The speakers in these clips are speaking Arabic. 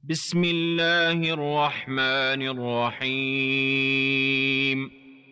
بسم الله الرحمن الرحيم.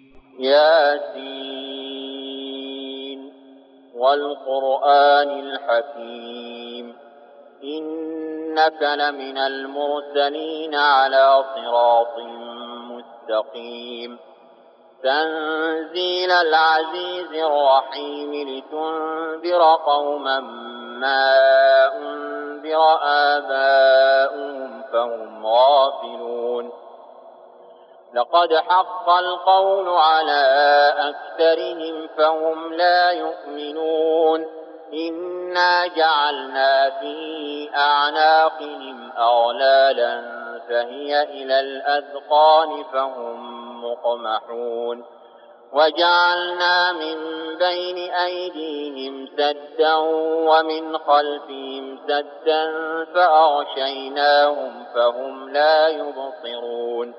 ياسين والقرآن الحكيم إنك لمن المرسلين على صراط مستقيم تنزيل العزيز الرحيم لتنذر قوما ما أنذر آباؤهم فهم غافلون لقد حق القول على أكثرهم فهم لا يؤمنون إنا جعلنا في أعناقهم أغلالا فهي إلى الأذقان فهم مقمحون وجعلنا من بين أيديهم سدا ومن خلفهم سدا فأغشيناهم فهم لا يبصرون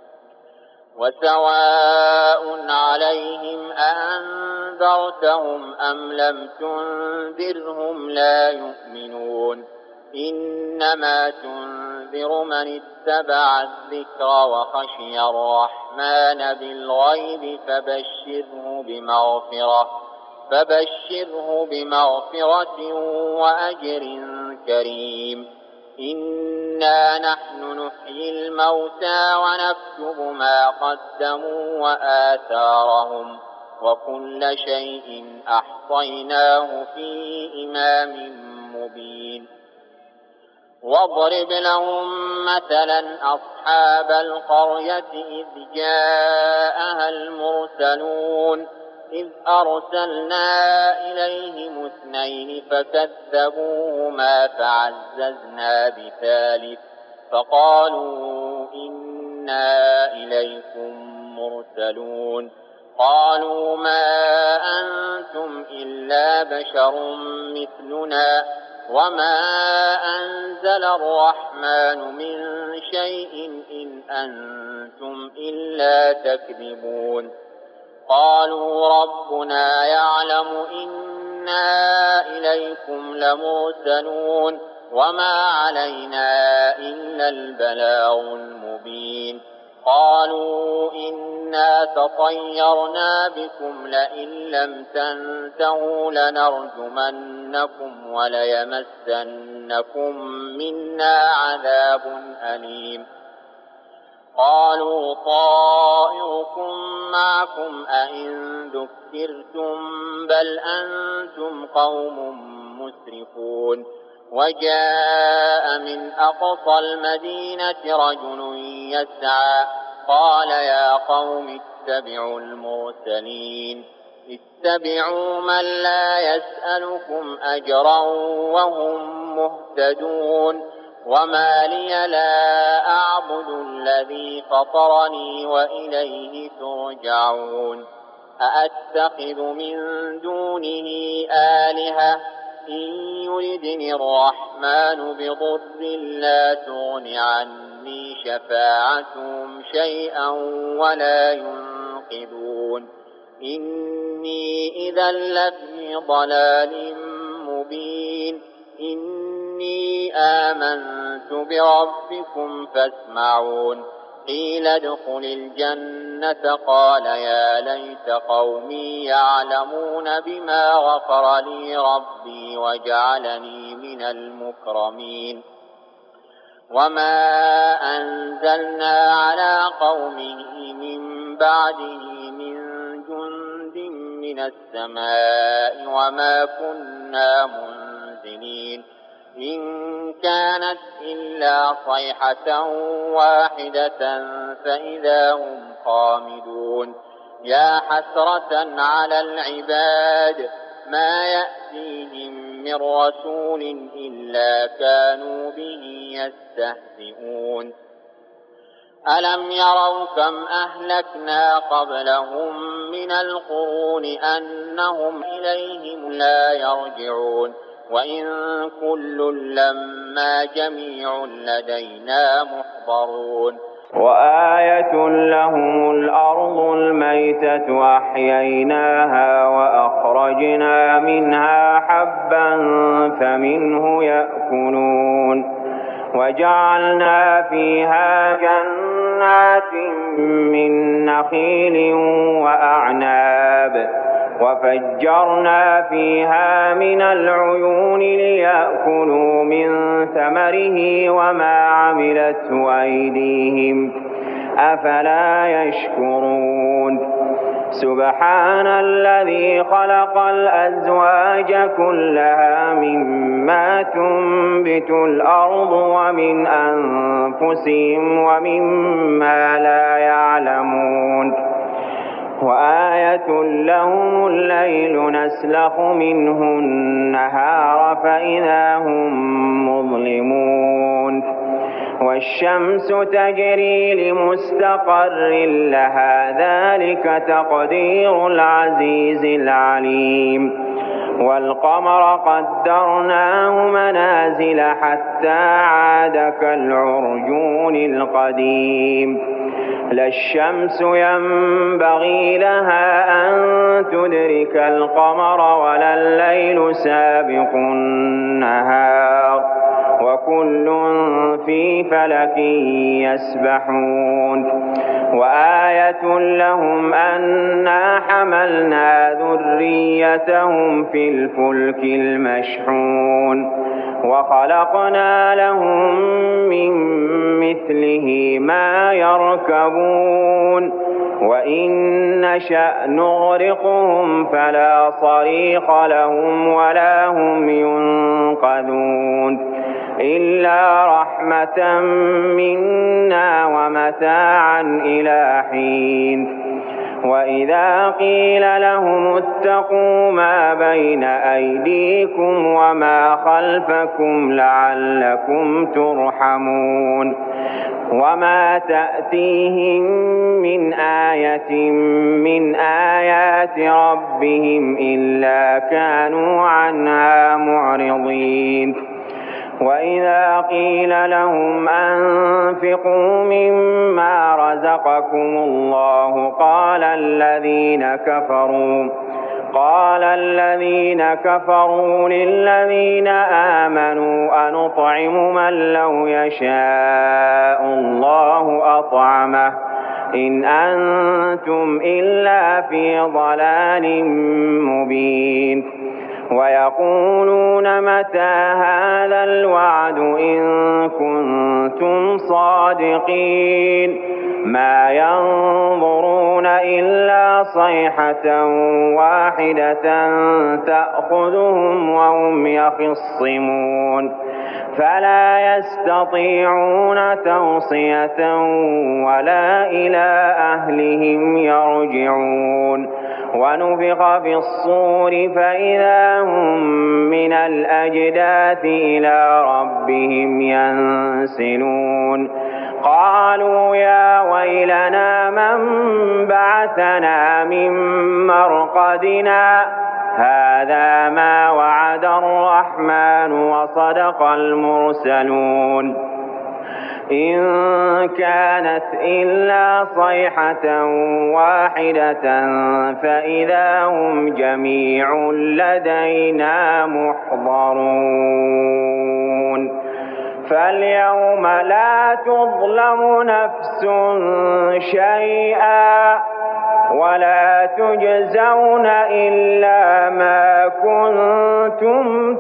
وسواء عليهم أأنذرتهم أم لم تنذرهم لا يؤمنون إنما تنذر من اتبع الذكر وخشي الرحمن بالغيب فبشره بمغفرة وأجر كريم إنا نحن نحيي الموتى ونكتب ما قدموا وآثارهم وكل شيء أحصيناه في إمام مبين واضرب لهم مثلا أصحاب القرية إذ جاءها المرسلون إذ أرسلنا إليهم 2 فكذبوهما فعززنا بثالث فقالوا إنا إليكم مرسلون قالوا ما أنتم إلا بشر مثلنا وما أنزل الرحمن من شيء إن أنتم إلا تكذبون قالوا ربنا يعلم إنا إليكم لمرسلون وما علينا إلا البلاغ المبين قالوا إنا تطيرنا بكم لئن لم تنتهوا لنرجمنكم وليمسنكم منا عذاب أليم قالوا طائركم معكم أئن ذكرتم بل أنتم قوم مسرفون وجاء من أقصى المدينة رجل يسعى قال يا قوم اتبعوا المرسلين اتبعوا من لا يسألكم أجرا وهم مهتدون وما لي لا أعبد الذي فطرني وإليه ترجعون أأتخذ من دونه آلهة إن يردني الرحمن بضر لا تغن عني شفاعتهم شيئا ولا ينقذون إني إذا لفي ضلال مبين إني آمنت بربكم فاسمعون قيل ادخل الجنة قال يا ليت قومي يعلمون بما غفر لي ربي وجعلني من المكرمين وما أنزلنا على قومه من بعده من جند من السماء وما كنا منزلين إن كانت إلا صيحة واحدة فإذا هم خامدون يا حسرة على العباد ما يأتيهم من رسول إلا كانوا به يستهزئون ألم يروا كم أهلكنا قبلهم من القرون أنهم إليهم لا يرجعون وإن كل لما جميع لدينا محضرون وآية لهم الأرض الميتة أحييناها وأخرجنا منها حبا فمنه يأكلون وجعلنا فيها جنات من نخيل وأعناب وفجرنا فيها من العيون ليأكلوا من ثمره وما عملته أيديهم أفلا يشكرون سبحان الذي خلق الأزواج كلها مما تنبت الأرض ومن أنفسهم ومما لا يعلمون وآية لهم الليل نسلخ منه النهار فإذا هم مظلمون والشمس تجري لمستقر لها ذلك تقدير العزيز العليم والقمر قدرناه منازل حتى عاد كالعرجون القديم لا الشمس ينبغي لها أن تدرك القمر ولا الليل سابق النهار وكل في فلك يسبحون وآية لهم أنا حملنا ذريتهم في الفلك المشحون وخلقنا لهم من مثله ما يركبون وإن نشأ نغرقهم فلا صريخ لهم ولا هم ينقذون إلا رحمة منا ومتاعا إلى حين وإذا قيل لهم اتقوا ما بين أيديكم وما خلفكم لعلكم ترحمون وما تأتيهم من آية من آيات ربهم إلا كانوا عنها معرضين وإذا قيل لهم أنفقوا مما رزقكم الله قال الذين كفروا للذين آمنوا أنطعم من لو يشاء الله أطعمه إن أنتم إلا في ضلال مبين ويقولون متى هذا الوعد إن كنتم صادقين ما ينظرون إلا صيحة واحدة تأخذهم وهم يخصمون فلا يستطيعون توصية ولا إلى أهلهم يرجعون ونفخ في الصور فإذا هم من الأجداث إلى ربهم ينسلون قالوا يا ويلنا من بعثنا من مرقدنا هذا ما وعد الرحمن وصدق المرسلون إن كانت إلا صيحة واحدة فإذا هم جميع لدينا محضرون فاليوم لا تظلم نفس شيئا ولا تجزون إلا ما كنتم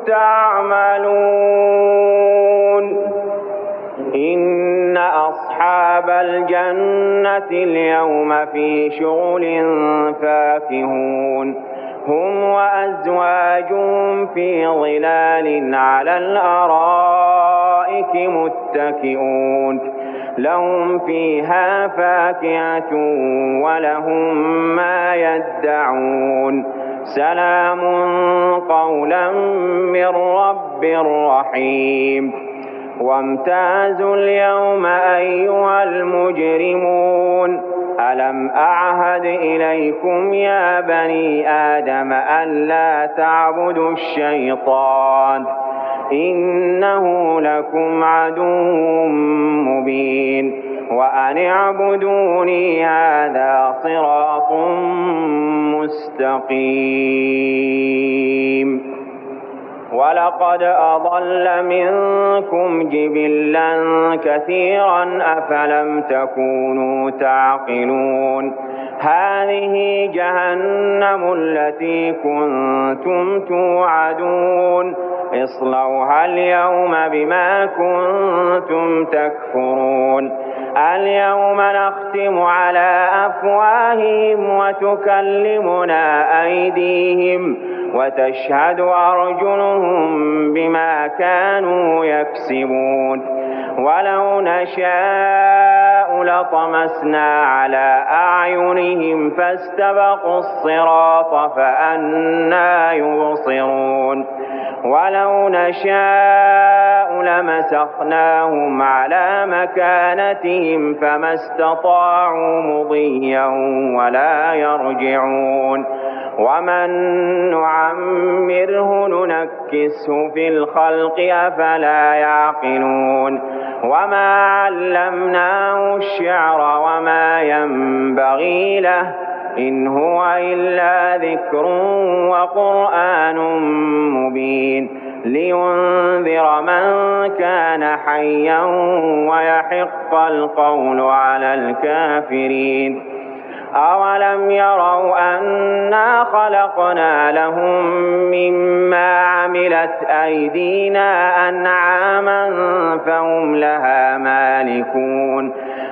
تعملون إن أصحاب الجنة اليوم في شغل فاكهون هم وأزواجهم في ظلال على الأرائك متكئون لهم فيها فاكهة ولهم ما يدعون سلام قولا من رب رحيم وامتازوا اليوم أيها المجرمون ألم أعهد إليكم يا بني آدم ألا تعبدوا الشيطان إنه لكم عدو مبين وأن اعبدوني هذا صراط مستقيم ولقد أضل منكم جبلا كثيرا أفلم تكونوا تعقلون هذه جهنم التي كنتم توعدون اصلوها اليوم بما كنتم تكفرون اليوم نختم على أفواههم وتكلمنا أيديهم وتشهد أرجلهم بما كانوا يكسبون ولو نشاء لطمسنا على أعينهم فاستبقوا الصراط فأنى يبصرون ولو نشاء لمسخناهم على مكانتهم فما استطاعوا مضيا ولا يرجعون ومن نعمره ننكسه في الخلق أفلا يعقلون وما علمناه الشعر وما ينبغي له إن هو إلا ذكر وقرآن مبين لينذر من كان حيا ويحق القول على الكافرين أولم يروا أنا خلقنا لهم مما عملت أيدينا أنعاما فهم لها مالكون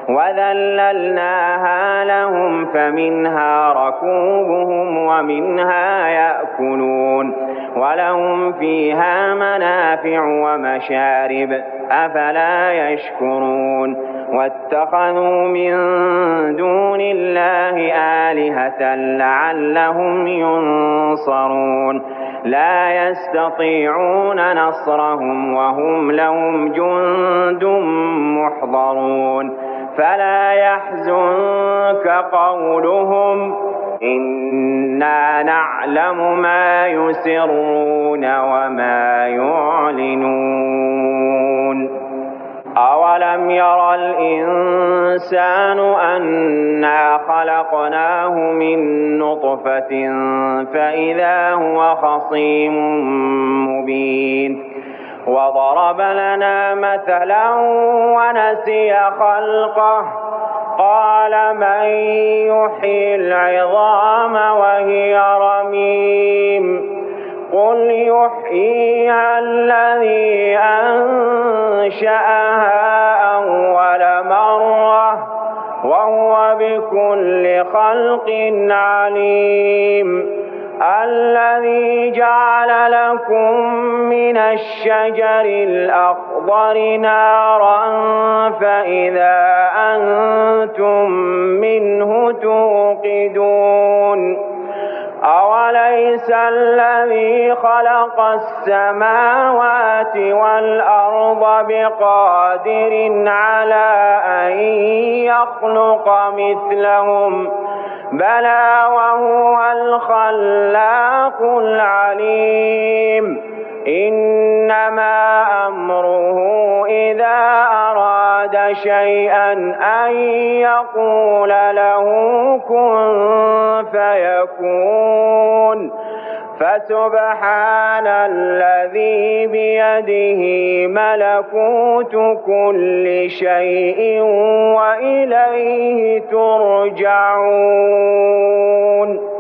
وذللناها لهم فمنها ركوبهم ومنها يأكلون ولهم فيها منافع ومشارب أفلا يشكرون واتخذوا من دون الله آلهة لعلهم ينصرون لا يستطيعون نصرهم وهم لهم جند محضرون فلا يحزنك قولهم إنا نعلم ما يسرون وما يعلنون أولم يرى الإنسان أنا خلقناه من نطفة فإذا هو خصيم مبين وضرب لنا مثلا ونسي خلقه قال من يحيي العظام وهي رميم قل يحييها الذي أنشأها أول مرة وهو بكل خلق عليم الذي جعل لكم من الشجر الأخضر نارا فإذا أنتم منه توقدون أوليس الذي خلق السماوات والأرض بقادر على أن يخلق مثلهم بلى وهو الخلاق العليم إنما أمره إذا أراد شيئا أن يقول له كن فيكون فسبحان الذي بيده ملكوت كل شيء وإليه ترجعون